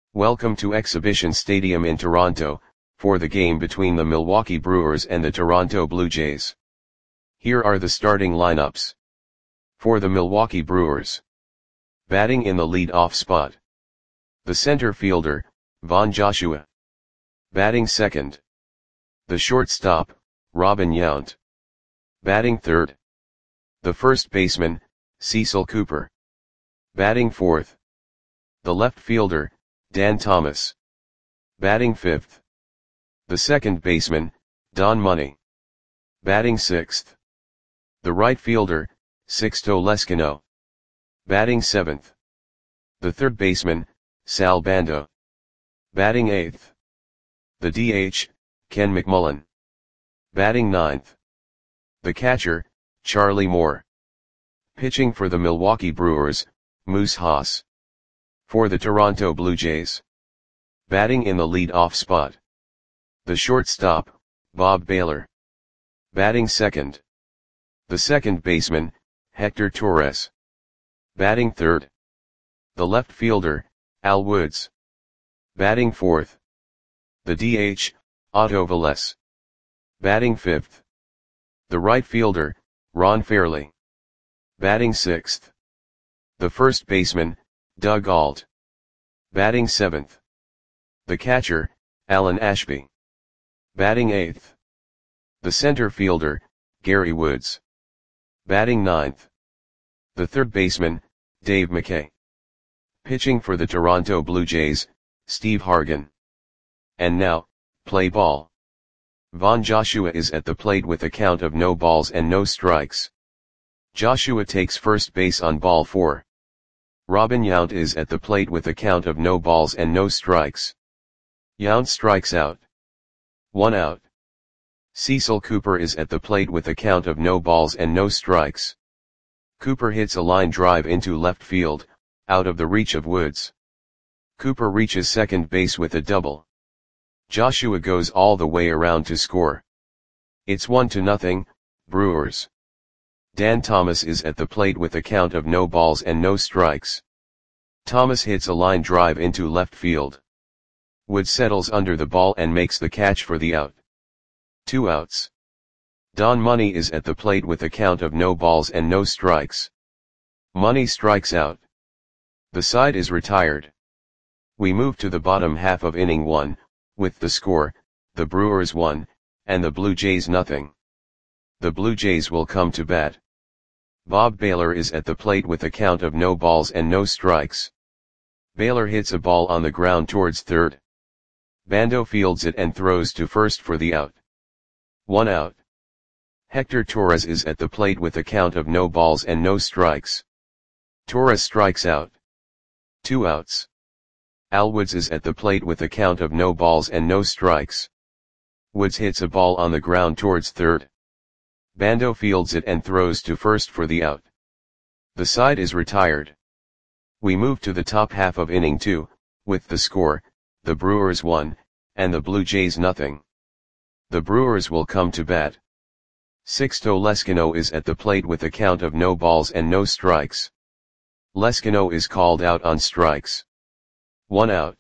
Welcome to Exhibition Stadium in Toronto, for the game between the Milwaukee Brewers and the Toronto Blue Jays. Here are the starting lineups. For the Milwaukee Brewers. Batting in the lead-off spot. The center fielder, Von Joshua. Batting second. The shortstop, Robin Yount. Batting third. The first baseman, Cecil Cooper. Batting fourth. The left fielder, Dan Thomas. Batting fifth. The second baseman, Don Money. Batting sixth. The right fielder, Sixto Leskino. Batting seventh. The third baseman, Sal Bando. Batting eighth. The DH, Ken McMullen. Batting ninth. The catcher, Charlie Moore. Pitching for the Milwaukee Brewers, Moose Haas. For the Toronto Blue Jays. Batting in the lead-off spot. The shortstop, Bob Baylor. Batting second. The second baseman, Hector Torres. Batting third. The left fielder, Al Woods. Batting fourth. The DH, Otto Velez. Batting fifth. The right fielder, Ron Fairley. Batting sixth. The first baseman, Doug Ault. Batting seventh. The catcher, Alan Ashby. Batting eighth. The center fielder, Gary Woods. Batting ninth. The third baseman, Dave McKay. Pitching for the Toronto Blue Jays, Steve Hargan. And now, play ball. Von Joshua is at the plate with a count of no balls and no strikes. Joshua takes first base on ball 4. Robin Yount is at the plate with a count of no balls and no strikes. Yount strikes out. 1 out. Cecil Cooper is at the plate with a count of no balls and no strikes. Cooper hits a line drive into left field, out of the reach of Woods. Cooper reaches second base with a double. Joshua goes all the way around to score. It's 1-0, Brewers. Dan Thomas is at the plate with a count of no balls and no strikes. Thomas hits a line drive into left field. Woods settles under the ball and makes the catch for the out. 2 outs. Don Money is at the plate with a count of no balls and no strikes. Money strikes out. The side is retired. We move to the bottom half of inning 1, with the score, the Brewers 1, and the Blue Jays nothing. The Blue Jays will come to bat. Bob Baylor is at the plate with a count of no balls and no strikes. Baylor hits a ball on the ground towards third. Bando fields it and throws to first for the out. 1 out. Hector Torres is at the plate with a count of no balls and no strikes. Torres strikes out. 2 outs. Al Woods is at the plate with a count of no balls and no strikes. Woods hits a ball on the ground towards third. Bando fields it and throws to first for the out. The side is retired. We move to the top half of inning 2, with the score, the Brewers 1, and the Blue Jays nothing. The Brewers will come to bat. Sixto Leskino is at the plate with a count of no balls and no strikes. Leskino is called out on strikes. 1 out.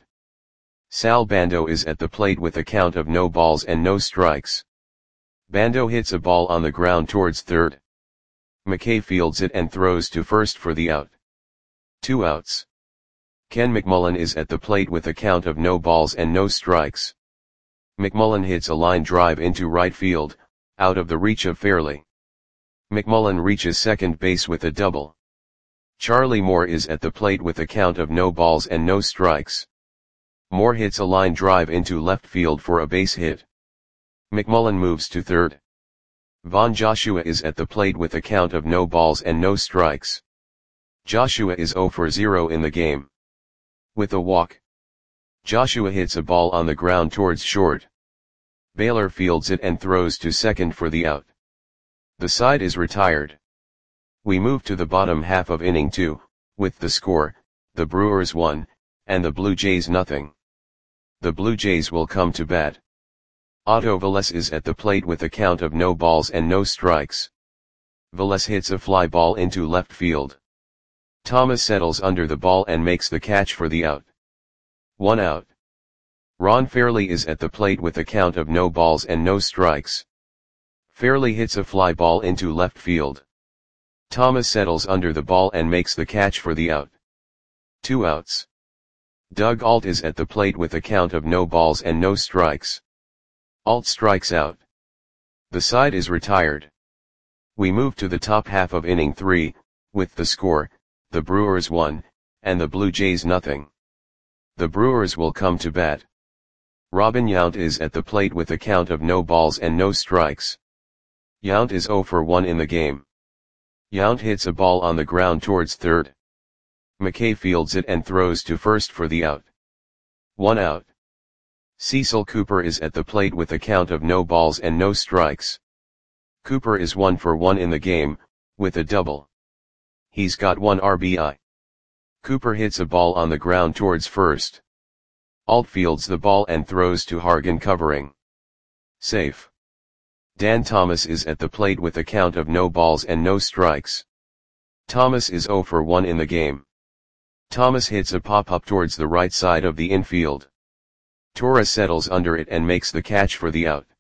Sal Bando is at the plate with a count of no balls and no strikes. Bando hits a ball on the ground towards third. McKay fields it and throws to first for the out. 2 outs. Ken McMullen is at the plate with a count of no balls and no strikes. McMullen hits a line drive into right field, out of the reach of Fairley. McMullen reaches second base with a double. Charlie Moore is at the plate with a count of no balls and no strikes. Moore hits a line drive into left field for a base hit. McMullen moves to third. Von Joshua is at the plate with a count of no balls and no strikes. Joshua is 0 for 0 in the game. With a walk. Joshua hits a ball on the ground towards short. Baylor fields it and throws to second for the out. The side is retired. We move to the bottom half of inning 2, with the score, the Brewers 1, and the Blue Jays nothing. The Blue Jays will come to bat. Otto Velez is at the plate with a count of no balls and no strikes. Velez hits a fly ball into left field. Thomas settles under the ball and makes the catch for the out. 1 out. Ron Fairley is at the plate with a count of no balls and no strikes. Fairley hits a fly ball into left field. Thomas settles under the ball and makes the catch for the out. 2 outs. Doug Ault is at the plate with a count of no balls and no strikes. Ault strikes out. The side is retired. We move to the top half of inning 3, with the score, the Brewers 1, and the Blue Jays nothing. The Brewers will come to bat. Robin Yount is at the plate with a count of no balls and no strikes. Yount is 0 for 1 in the game. Yount hits a ball on the ground towards third. McKay fields it and throws to first for the out. 1 out. Cecil Cooper is at the plate with a count of no balls and no strikes. Cooper is 1 for 1 in the game, with a double. He's got 1 RBI. Cooper hits a ball on the ground towards first. Ault fields the ball and throws to Hargan covering. Safe. Dan Thomas is at the plate with a count of no balls and no strikes. Thomas is 0 for 1 in the game. Thomas hits a pop-up towards the right side of the infield. Torres settles under it and makes the catch for the out.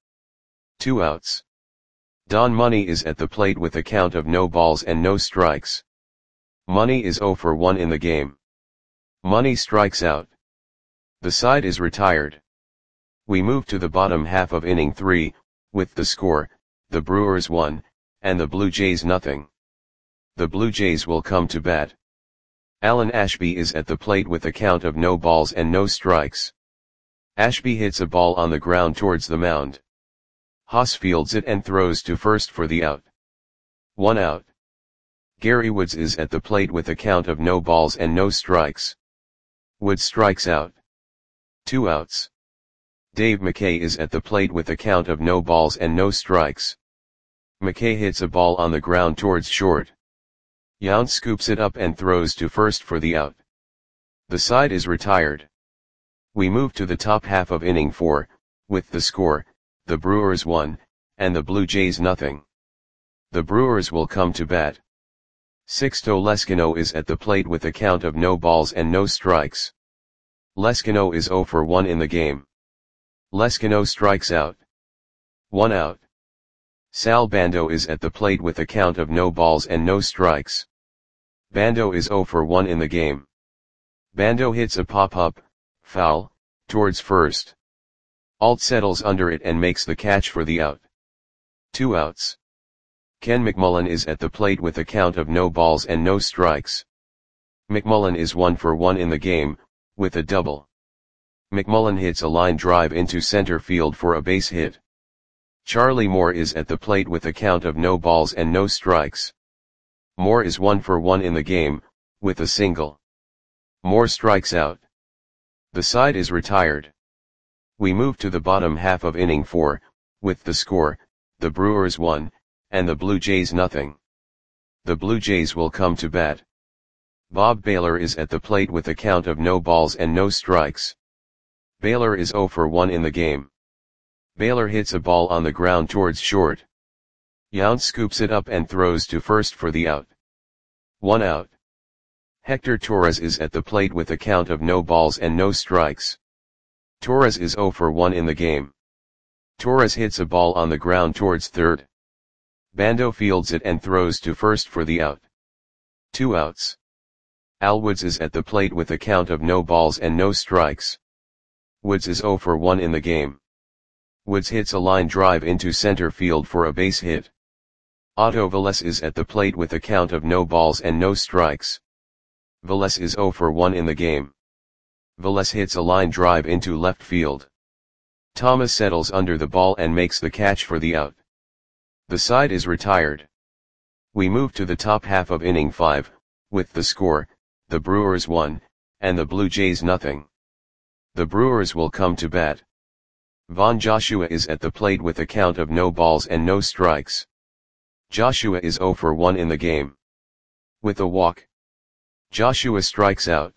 2 outs. Don Money is at the plate with a count of no balls and no strikes. Money is 0 for 1 in the game. Money strikes out. The side is retired. We move to the bottom half of inning 3, with the score, the Brewers 1, and the Blue Jays nothing. The Blue Jays will come to bat. Alan Ashby is at the plate with a count of no balls and no strikes. Ashby hits a ball on the ground towards the mound. Haas fields it and throws to first for the out. 1 out. Gary Woods is at the plate with a count of no balls and no strikes. Woods strikes out. 2 outs. Dave McKay is at the plate with a count of no balls and no strikes. McKay hits a ball on the ground towards short. Yount scoops it up and throws to first for the out. The side is retired. We move to the top half of inning 4, with the score, the Brewers 1, and the Blue Jays nothing. The Brewers will come to bat. Sixto Leskino is at the plate with a count of no balls and no strikes. Leskino is 0 for 1 in the game. Leskino strikes out. 1 out. Sal Bando is at the plate with a count of no balls and no strikes. Bando is 0 for 1 in the game. Bando hits a pop-up, foul, towards first. Ault settles under it and makes the catch for the out. 2 outs. Ken McMullen is at the plate with a count of no balls and no strikes. McMullen is 1 for 1 in the game, with a double. McMullen hits a line drive into center field for a base hit. Charlie Moore is at the plate with a count of no balls and no strikes. Moore is 1 for 1 in the game, with a single. Moore strikes out. The side is retired. We move to the bottom half of inning 4, with the score, the Brewers 1, and the Blue Jays nothing. The Blue Jays will come to bat. Bob Baylor is at the plate with a count of no balls and no strikes. Baylor is 0 for 1 in the game. Baylor hits a ball on the ground towards short. Yount scoops it up and throws to first for the out. 1 out. Hector Torres is at the plate with a count of no balls and no strikes. Torres is 0 for 1 in the game. Torres hits a ball on the ground towards third. Bando fields it and throws to first for the out. 2 outs. Al Woods is at the plate with a count of no balls and no strikes. Woods is 0 for 1 in the game. Woods hits a line drive into center field for a base hit. Otto Velez is at the plate with a count of no balls and no strikes. Velez is 0 for 1 in the game. Velez hits a line drive into left field. Thomas settles under the ball and makes the catch for the out. The side is retired. We move to the top half of inning 5, with the score, the Brewers 1, and the Blue Jays nothing. The Brewers will come to bat. Von Joshua is at the plate with a count of no balls and no strikes. Joshua is 0 for 1 in the game. With a walk. Joshua strikes out.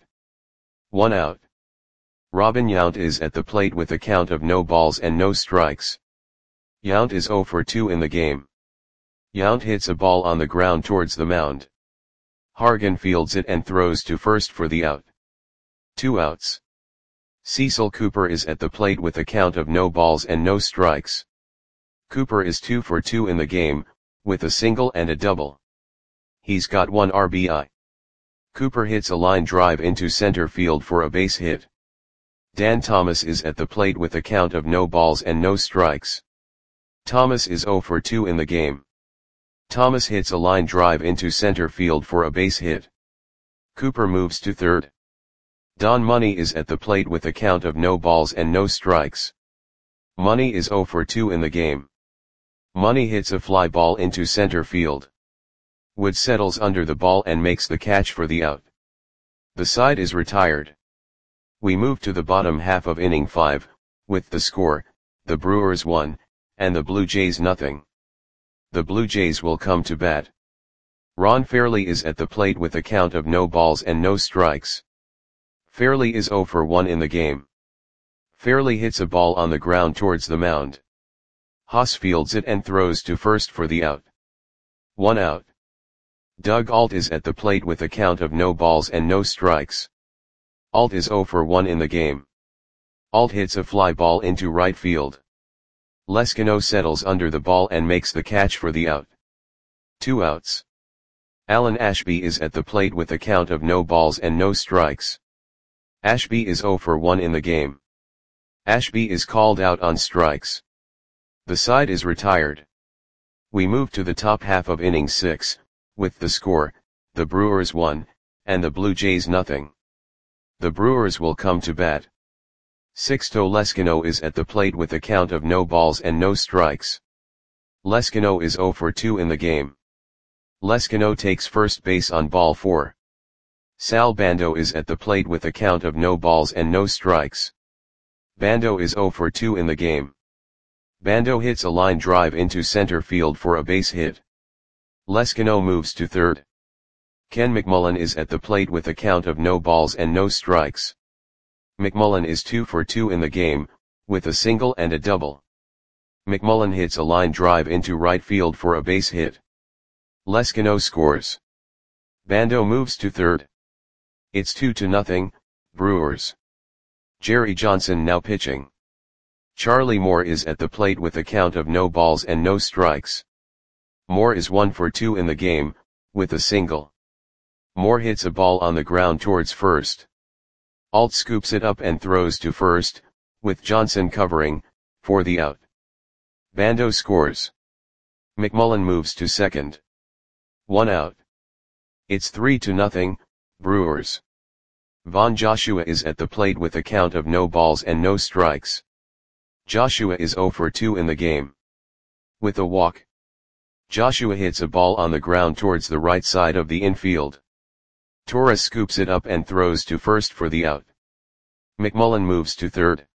1 out. Robin Yount is at the plate with a count of no balls and no strikes. Yount is 0 for 2 in the game. Yount hits a ball on the ground towards the mound. Hargan fields it and throws to first for the out. 2 outs. Cecil Cooper is at the plate with a count of no balls and no strikes. Cooper is 2 for 2 in the game, with a single and a double. He's got 1 RBI. Cooper hits a line drive into center field for a base hit. Dan Thomas is at the plate with a count of no balls and no strikes. Thomas is 0 for 2 in the game. Thomas hits a line drive into center field for a base hit. Cooper moves to third. Don Money is at the plate with a count of no balls and no strikes. Money is 0 for 2 in the game. Money hits a fly ball into center field. Wood settles under the ball and makes the catch for the out. The side is retired. We move to the bottom half of inning 5, with the score, the Brewers 1, and the Blue Jays nothing. The Blue Jays will come to bat. Ron Fairly is at the plate with a count of no balls and no strikes. Fairly is 0 for 1 in the game. Fairly hits a ball on the ground towards the mound. Haas fields it and throws to first for the out. 1 out. Doug Alt is at the plate with a count of no balls and no strikes. Alt is 0 for 1 in the game. Alt hits a fly ball into right field. Leskino settles under the ball and makes the catch for the out. 2 outs. Alan Ashby is at the plate with a count of no balls and no strikes. Ashby is 0 for 1 in the game. Ashby is called out on strikes. The side is retired. We move to the top half of inning 6, with the score, the Brewers 1, and the Blue Jays nothing. The Brewers will come to bat. Sixto Leskino is at the plate with a count of no balls and no strikes. Leskino is 0 for 2 in the game. Leskino takes first base on ball 4. Sal Bando is at the plate with a count of no balls and no strikes. Bando is 0 for 2 in the game. Bando hits a line drive into center field for a base hit. Leskino moves to third. Ken McMullen is at the plate with a count of no balls and no strikes. McMullen is 2 for 2 in the game, with a single and a double. McMullen hits a line drive into right field for a base hit. Leskino scores. Bando moves to third. It's 2-0, Brewers. Jerry Johnson now pitching. Charlie Moore is at the plate with a count of no balls and no strikes. Moore is 1 for 2 in the game, with a single. Moore hits a ball on the ground towards first. Alt scoops it up and throws to first, with Johnson covering, for the out. Bando scores. McMullen moves to second. 1 out. It's 3-0, Brewers. Von Joshua is at the plate with a count of no balls and no strikes. Joshua is 0 for 2 in the game. With a walk. Joshua hits a ball on the ground towards the right side of the infield. Torres scoops it up and throws to first for the out. McMullen moves to third.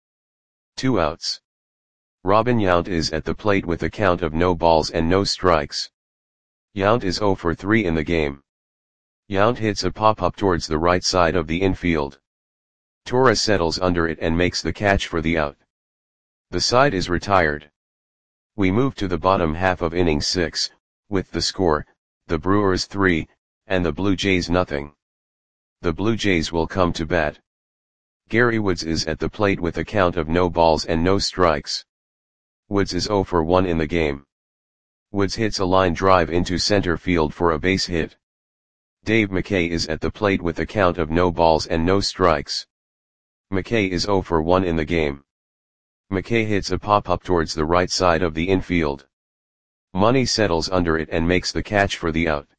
2 outs. Robin Yount is at the plate with a count of no balls and no strikes. Yount is 0 for 3 in the game. Yount hits a pop-up towards the right side of the infield. Torres settles under it and makes the catch for the out. The side is retired. We move to the bottom half of inning 6, with the score, the Brewers 3, and the Blue Jays nothing. The Blue Jays will come to bat. Gary Woods is at the plate with a count of no balls and no strikes. Woods is 0 for 1 in the game. Woods hits a line drive into center field for a base hit. Dave McKay is at the plate with a count of no balls and no strikes. McKay is 0 for 1 in the game. McKay hits a pop-up towards the right side of the infield. Money settles under it and makes the catch for the out.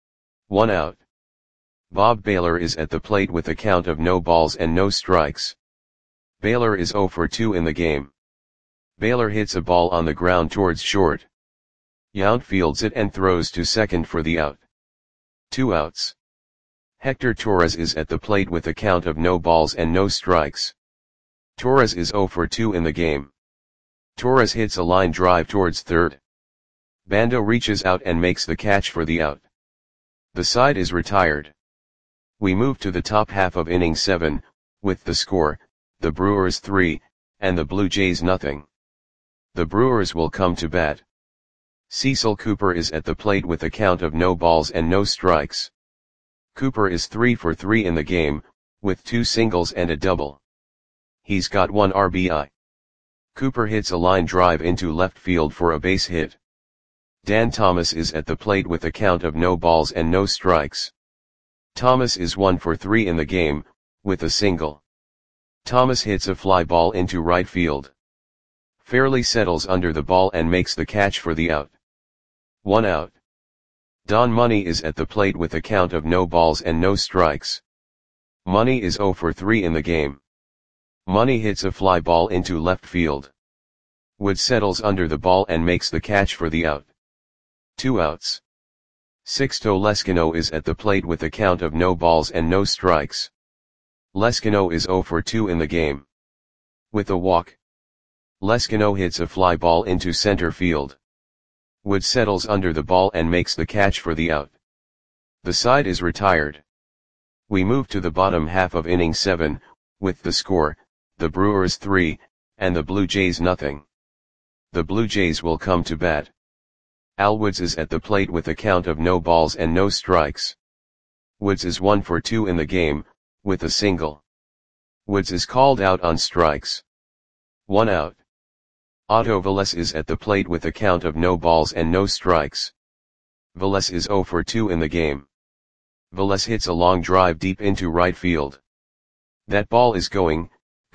1 out. Bob Baylor is at the plate with a count of no balls and no strikes. Baylor is 0 for 2 in the game. Baylor hits a ball on the ground towards short. Yount fields it and throws to second for the out. 2 outs. Hector Torres is at the plate with a count of no balls and no strikes. Torres is 0 for 2 in the game. Torres hits a line drive towards third. Bando reaches out and makes the catch for the out. The side is retired. We move to the top half of inning 7, with the score, the Brewers 3, and the Blue Jays nothing. The Brewers will come to bat. Cecil Cooper is at the plate with a count of no balls and no strikes. Cooper is 3 for 3 in the game, with 2 singles and a double. He's got one RBI. Cooper hits a line drive into left field for a base hit. Dan Thomas is at the plate with a count of no balls and no strikes. Thomas is 1 for 3 in the game, with a single. Thomas hits a fly ball into right field. Fairly settles under the ball and makes the catch for the out. 1 out. Don Money is at the plate with a count of no balls and no strikes. Money is 0 for 3 in the game. Money hits a fly ball into left field. Wood settles under the ball and makes the catch for the out. 2 outs. Sixto Lescano is at the plate with a count of no balls and no strikes. Lescano is 0 for 2 in the game. With a walk, Lescano hits a fly ball into center field. Wood settles under the ball and makes the catch for the out. The side is retired. We move to the bottom half of inning 7, with the score, the Brewers 3, and the Blue Jays nothing. The Blue Jays will come to bat. Al Woods is at the plate with a count of no balls and no strikes. Woods is 1 for 2 in the game, with a single. Woods is called out on strikes. 1 out. Otto Velez is at the plate with a count of no balls and no strikes. Velez is 0 for 2 in the game. Velez hits a long drive deep into right field. That ball is gone.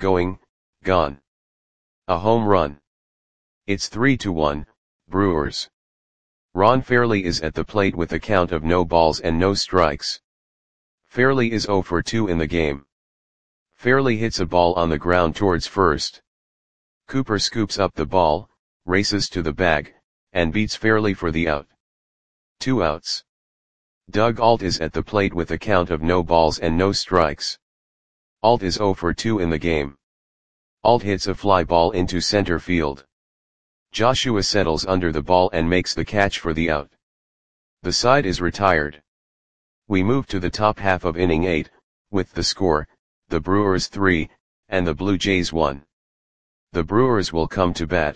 A home run. It's 3-1, Brewers. Ron Fairly is at the plate with a count of no balls and no strikes. Fairly is 0 for 2 in the game. Fairly hits a ball on the ground towards first. Cooper scoops up the ball, races to the bag, and beats Fairly for the out. 2 outs. Doug Alt is at the plate with a count of no balls and no strikes. Alt is 0 for 2 in the game. Alt hits a fly ball into center field. Joshua settles under the ball and makes the catch for the out. The side is retired. We move to the top half of inning 8, with the score, the Brewers 3, and the Blue Jays 1. The Brewers will come to bat.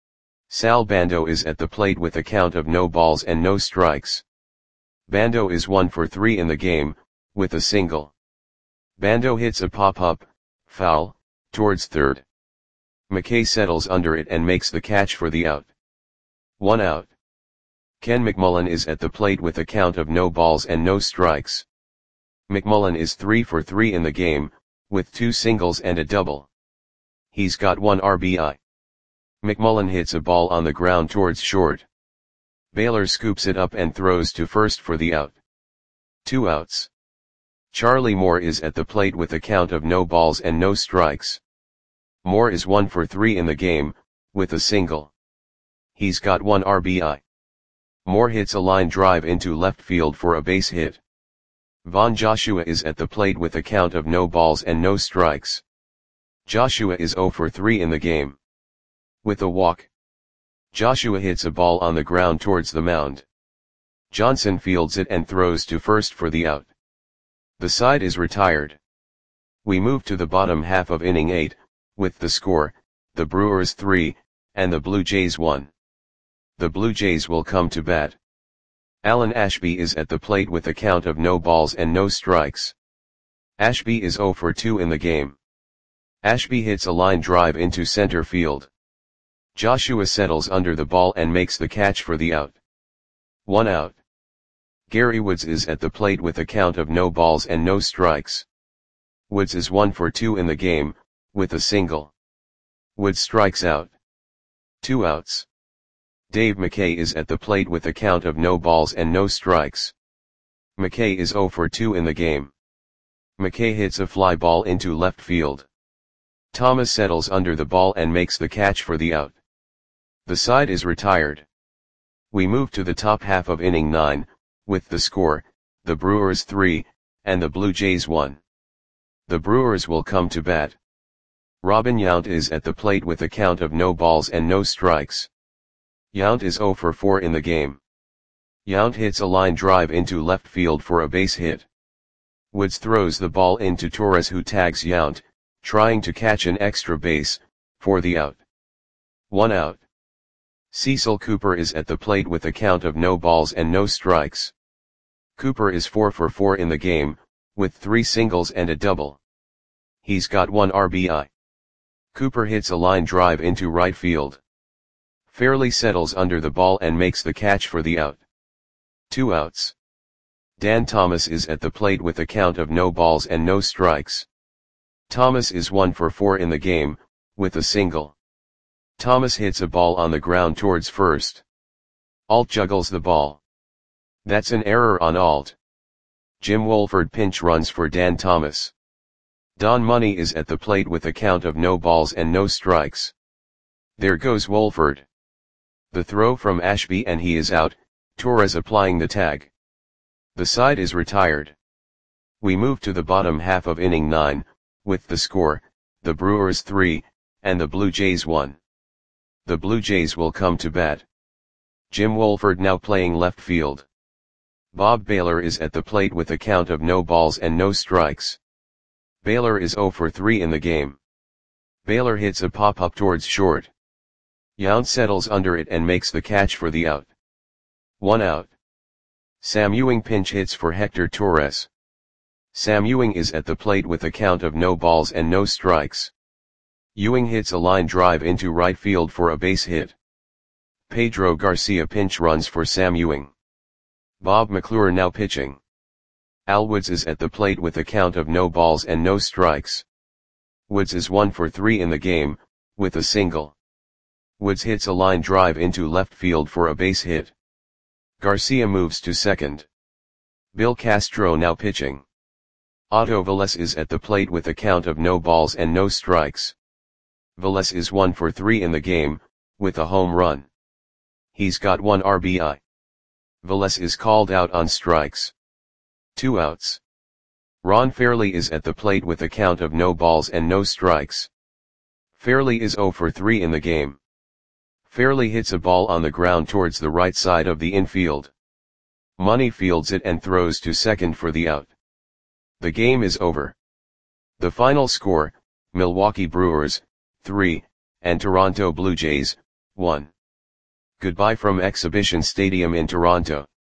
Sal Bando is at the plate with a count of no balls and no strikes. Bando is 1 for 3 in the game, with a single. Bando hits a pop-up, foul, towards third. McKay settles under it and makes the catch for the out. 1 out. Ken McMullen is at the plate with a count of no balls and no strikes. McMullen is 3 for 3 in the game, with 2 singles and a double. He's got 1 RBI. McMullen hits a ball on the ground towards short. Baylor scoops it up and throws to first for the out. 2 outs. Charlie Moore is at the plate with a count of no balls and no strikes. Moore is 1 for 3 in the game, with a single. He's got 1 RBI. Moore hits a line drive into left field for a base hit. Von Joshua is at the plate with a count of no balls and no strikes. Joshua is 0 for 3 in the game. With a walk, Joshua hits a ball on the ground towards the mound. Johnson fields it and throws to first for the out. The side is retired. We move to the bottom half of inning 8, with the score, the Brewers 3, and the Blue Jays 1. The Blue Jays will come to bat. Alan Ashby is at the plate with a count of no balls and no strikes. Ashby is 0 for 2 in the game. Ashby hits a line drive into center field. Joshua settles under the ball and makes the catch for the out. 1 out. Gary Woods is at the plate with a count of no balls and no strikes. Woods is 1 for 2 in the game, with a single. Woods strikes out. 2 outs. Dave McKay is at the plate with a count of no balls and no strikes. McKay is 0 for 2 in the game. McKay hits a fly ball into left field. Thomas settles under the ball and makes the catch for the out. The side is retired. We move to the top half of inning 9, with the score, the Brewers 3, and the Blue Jays 1. The Brewers will come to bat. Robin Yount is at the plate with a count of no balls and no strikes. Yount is 0 for 4 in the game. Yount hits a line drive into left field for a base hit. Woods throws the ball into Torres, who tags Yount, trying to catch an extra base, for the out. 1 out. Cecil Cooper is at the plate with a count of no balls and no strikes. Cooper is 4 for 4 in the game, with 3 singles and a double. He's got 1 RBI. Cooper hits a line drive into right field. Fairly settles under the ball and makes the catch for the out. 2 outs. Dan Thomas is at the plate with a count of no balls and no strikes. Thomas is 1 for 4 in the game, with a single. Thomas hits a ball on the ground towards first. Alt juggles the ball. That's an error on Alt. Jim Wolford pinch runs for Dan Thomas. Don Money is at the plate with a count of no balls and no strikes. There goes Wolford. The throw from Ashby and he is out, Torres applying the tag. The side is retired. We move to the bottom half of inning 9, with the score, the Brewers 3, and the Blue Jays 1. The Blue Jays will come to bat. Jim Wolford now playing left field. Bob Baylor is at the plate with a count of no balls and no strikes. Baylor is 0 for 3 in the game. Baylor hits a pop-up towards short. Yount settles under it and makes the catch for the out. 1 out. Sam Ewing pinch hits for Hector Torres. Sam Ewing is at the plate with a count of no balls and no strikes. Ewing hits a line drive into right field for a base hit. Pedro Garcia pinch runs for Sam Ewing. Bob McClure now pitching. Al Woods is at the plate with a count of no balls and no strikes. Woods is 1 for 3 in the game, with a single. Woods hits a line drive into left field for a base hit. Garcia moves to second. Bill Castro now pitching. Otto Velez is at the plate with a count of no balls and no strikes. Velez is 1 for 3 in the game, with a home run. He's got 1 RBI. Velez is called out on strikes. 2 outs. Ron Fairley is at the plate with a count of no balls and no strikes. Fairley is 0 for 3 in the game. Fairley hits a ball on the ground towards the right side of the infield. Money fields it and throws to second for the out. The game is over. The final score, Milwaukee Brewers, 3, and Toronto Blue Jays, 1. Goodbye from Exhibition Stadium in Toronto.